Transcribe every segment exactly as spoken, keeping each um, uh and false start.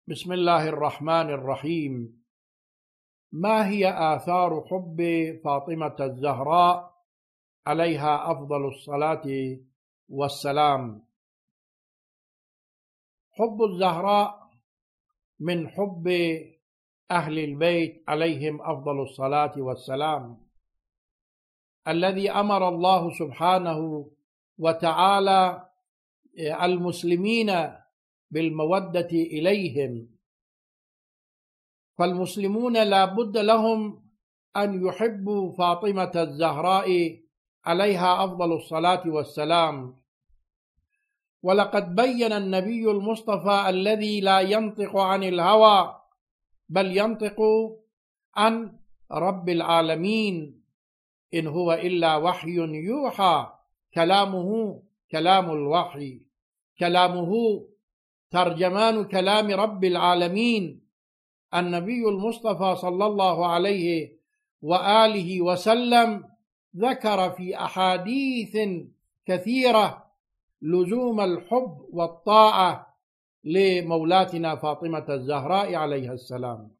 بسم الله الرحمن الرحيم. ما هي آثار حب فاطمة الزهراء عليها أفضل الصلاة والسلام؟ حب الزهراء من حب أهل البيت عليهم أفضل الصلاة والسلام، الذي أمر الله سبحانه وتعالى المسلمين بالمودة إليهم، فالمسلمون لا بد لهم أن يحبوا فاطمة الزهراء عليها أفضل الصلاة والسلام. ولقد بين النبي المصطفى الذي لا ينطق عن الهوى بل ينطق عن رب العالمين، إن هو إلا وحي يوحى، كلامه كلام الوحي، كلامه ترجمان كلام رب العالمين. النبي المصطفى صلى الله عليه وآله وسلم ذكر في أحاديث كثيرة لزوم الحب والطاعة لمولاتنا فاطمة الزهراء عليها السلام،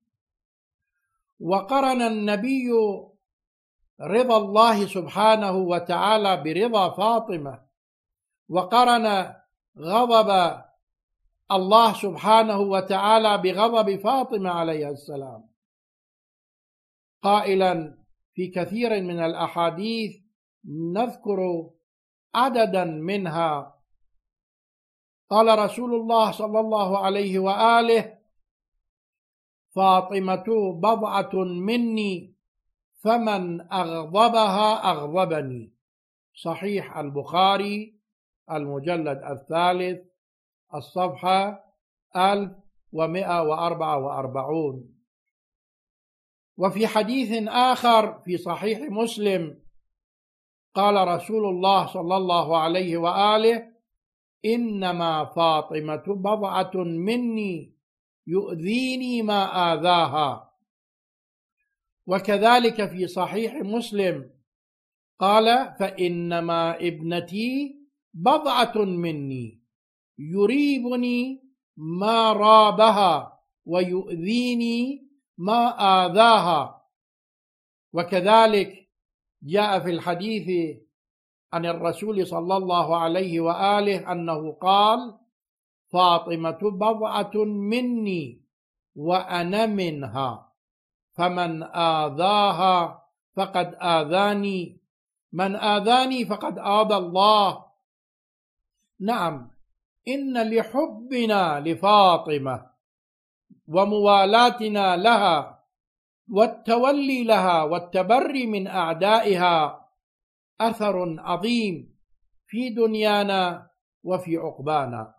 وقرن النبي رضا الله سبحانه وتعالى برضا فاطمة، وقرن غضب الله سبحانه وتعالى بغضب فاطمة عليها السلام، قائلا في كثير من الأحاديث نذكر عددا منها. قال رسول الله صلى الله عليه وآله: فاطمة بضعة مني فمن أغضبها أغضبني. صحيح البخاري المجلد الثالث الصفحة ألف ومئة وأربعة وأربعون. وفي حديث آخر في صحيح مسلم قال رسول الله صلى الله عليه وآله: إنما فاطمة بضعة مني يؤذيني ما آذاها. وكذلك في صحيح مسلم قال: فإنما ابنتي بضعة مني يريبني ما رابها ويؤذيني ما آذاها. وكذلك جاء في الحديث عن الرسول صلى الله عليه وآله أنه قال: فاطمة بضعة مني وأنا منها، فمن آذاها فقد آذاني، من آذاني فقد آذى الله. نعم، إن لحبنا لفاطمة وموالاتنا لها والتولي لها والتبري من أعدائها أثر عظيم في دنيانا وفي عقبانا.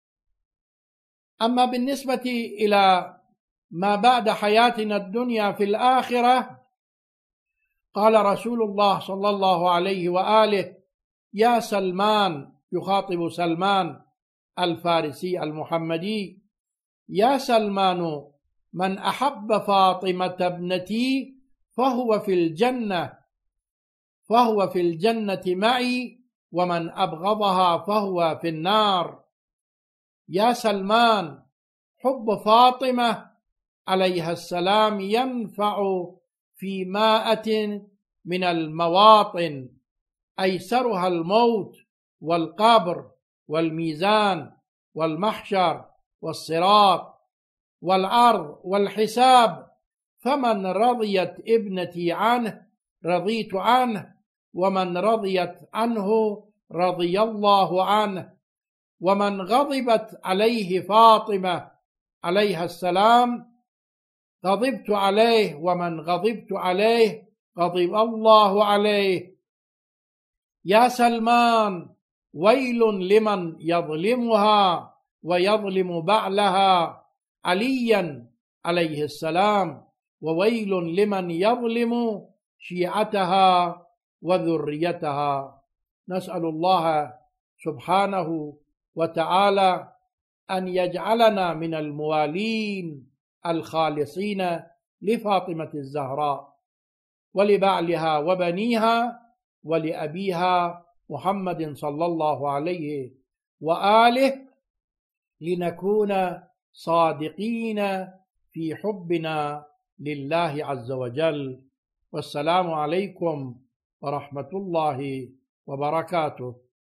أما بالنسبة إلى ما بعد حياتنا الدنيا في الآخرة، قال رسول الله صلى الله عليه وآله: يا سلمان، يخاطب سلمان الفارسي المحمدي: يا سلمان، من أحب فاطمة ابنتي فهو في الجنة فهو في الجنة معي، ومن أبغضها فهو في النار. يا سلمان، حب فاطمة عليها السلام ينفع في مائة من المواطن، أيسرها الموت والقبر والميزان والمحشر والصراط والعرض والحساب. فمن رضيت ابنتي عنه رضيت عنه، ومن رضيت عنه رضي الله عنه، ومن غضبت عليه فاطمة عليها السلام غضبت عليه، ومن غضبت عليه غضب الله عليه. يا سلمان، ويل لمن يظلمها ويظلم بعلها عليا عليه السلام، وويل لمن يظلم شيعتها وذريتها. نسأل الله سبحانه وتعالى أن يجعلنا من الموالين الخالصين لفاطمة الزهراء ولبعلها وبنيها ولأبيها محمد صلى الله عليه وآله، لنكون صادقين في حبنا لله عز وجل. والسلام عليكم ورحمة الله وبركاته.